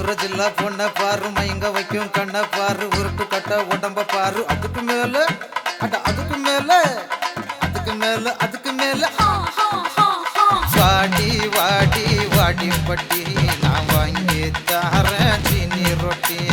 சூரஜில்லா பொண்ண பாரு மயங்க வைக்கும் கண்ண பாரு உருட்டு கட்ட உடம்ப பாரு அதுக்கு மேல அதுக்கு மேல அதுக்கு மேல அதுக்கு மேல வாடி வாடி வாடி பட்டி நான் வாங்கி தாரேன் சீனி ரொட்டிய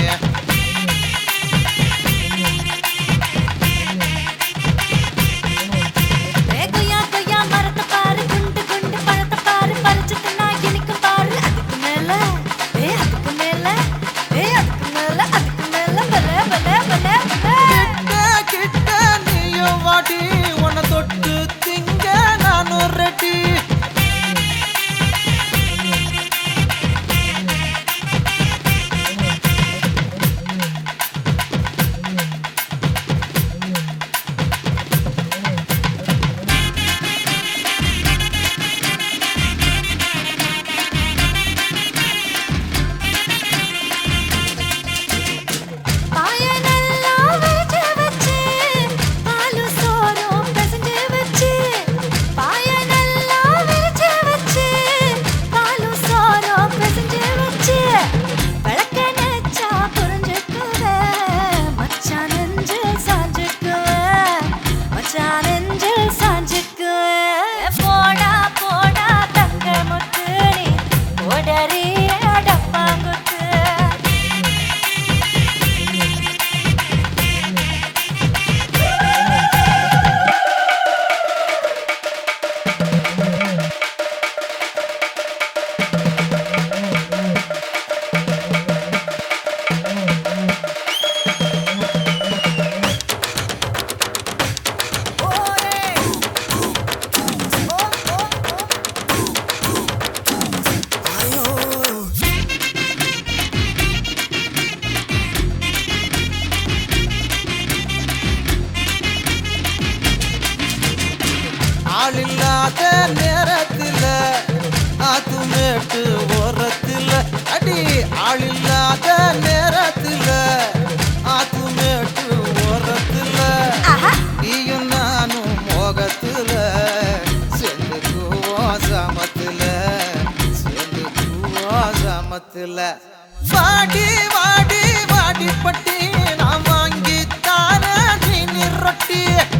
ஆளில்லாத நேரத்தில் ஆத்துமேட்டு ஓரத்தில் அடி ஆளில்லாத நேரத்தில் ஆத்துமேட்டு ஓரத்தில் நீயும் நானும் மோகத்தில் சேர்ந்துக்குவோம் சமத்தில் சேர்ந்துக்குவோம் சமத்தில் வாடி வாடி வாடி பட்டி நான் வாங்கி தாரேன் சீனி ரொட்டி